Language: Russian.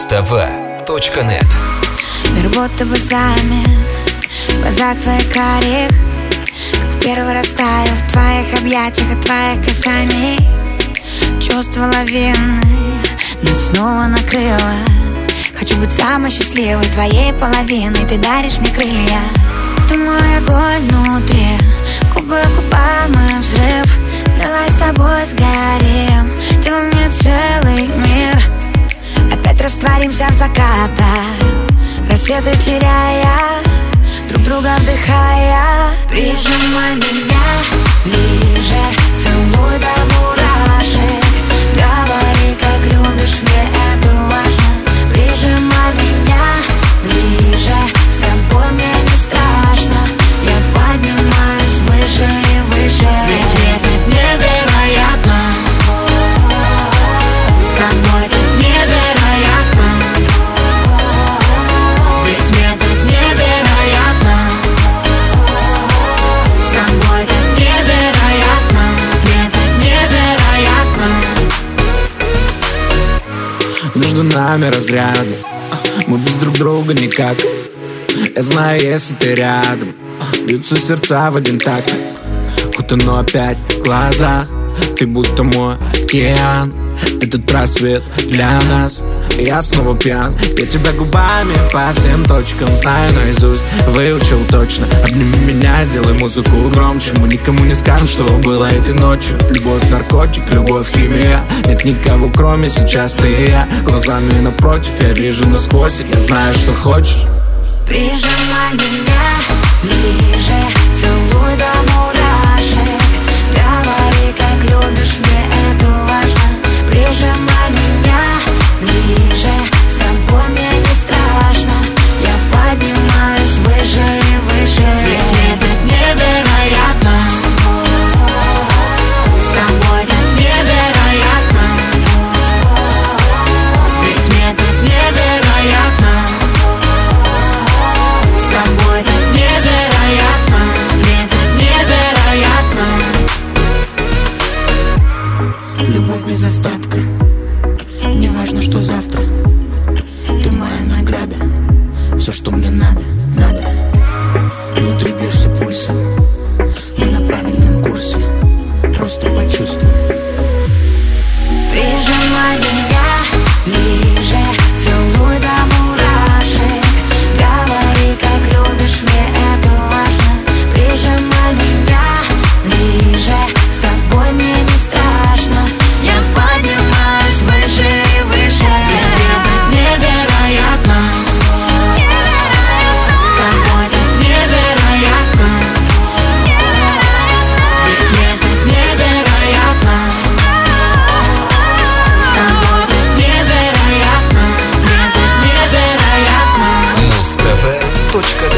Muz-TV.net. Мир будто бы замер в глазах твоих карих, как в первый раз таю в твоих объятиях от твоих касаний. Чувство лавины нас снова накрыло. Хочу быть самой счастливой твоей половиной. Ты даришь мне крылья. Ты мой огонь внутри, губы к губам и взрыв. Давай с тобой сгорим, ты во мне целый мир. Опять растворимся в закатах, рассветы теряя, друг друга вдыхая. Прижимай меня ближе, целуй до мурашек. Говори, как любишь, мне это важно. Прижимай меня ближе, с тобой мне не страшно. Я поднимаюсь выше и выше. Ведь мне так невероятно, с тобой так невероятно. Ведь мне так невероятно, с тобой так невероятно. Мне так невероятно. Между нами разряды, мы без друг друга никак. Я знаю, если ты рядом, бьются сердца в один такт. Утону опять в глаза, ты будто мой океан. Этот просвет для нас, и я снова пьян. Я тебя губами по всем точкам знаю наизусть, выучил точно. Обними меня, сделай музыку громче. Мы никому не скажем, что было этой ночью. Любовь наркотик, любовь химия. Нет никого, кроме сейчас ты и я. Глазами напротив, я вижу насквозь. Я знаю, что хочешь. Прижимай меня ближе, целуй до мурашек. Говори, как любишь, мне это важно. Прижимай меня ближе, с тобой мне не страшно. Я поднимаюсь выше и выше. Ведь мне так невероятно, с тобой так невероятно. Ведь мне так невероятно, с тобой так невероятно. Мне так невероятно. Любовь без остатка, не важно, что завтра. Ты моя награда, все, что мне надо, надо. Внутри бьешься пульсом, мы на правильном курсе. Просто почувствуй. Прижимай меня ближе, целуй до мурашек. Говори, как любишь, мне это важно. Прижимай меня ближе, с тобой мне не страшно. Я поднимаюсь выше и выше. Ведь мне так невероятно, с тобой так невероятно. Ведь мне так невероятно, с тобой так невероятно. Мне так невероятно. Muz-TV.net.